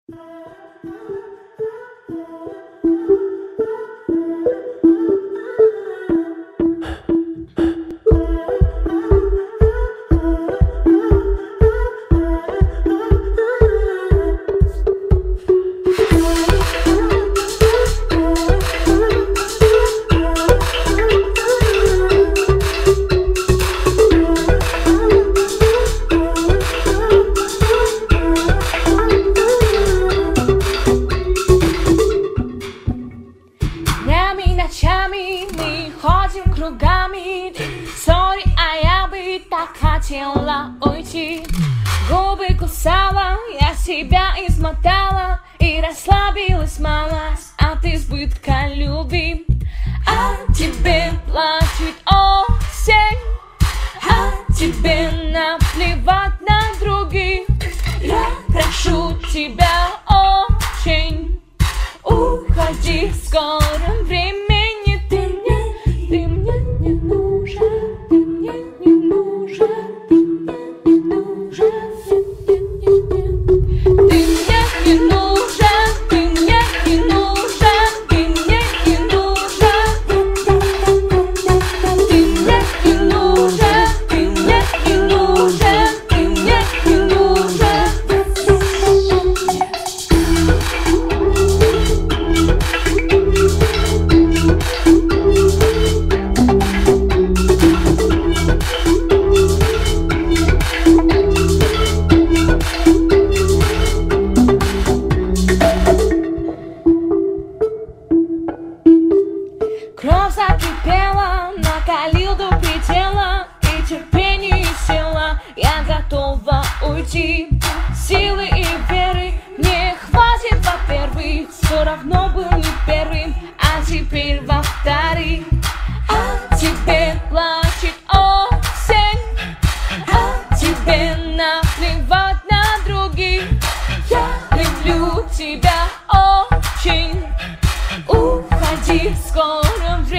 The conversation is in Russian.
Ночами мы ходим кругами. Сори, а я бы так хотела уйти. Губы кусала, я себя измотала и расслабилась малость от избытка любви. А тебе плачет осень, а тебе наплевать на других. Я прошу тебя очень, уходи в скором времени. Ты мне не нужен, ты мне не нужен, ты мне не нужен, ты мне не нужен, ты мне не нужен, ты мне не нужен, ты мне не нужен, ты мне не нужен, ты мне не нужен. Кровь закипела, накалил до предела, и терпение и сила, я готова уйти. Силы и веры мне хватит, во-первых, все равно был не первым, а теперь во-вторых. А тебе плачет осень, а тебе наплевать на других. Я люблю тебя очень, уходи в скором времени.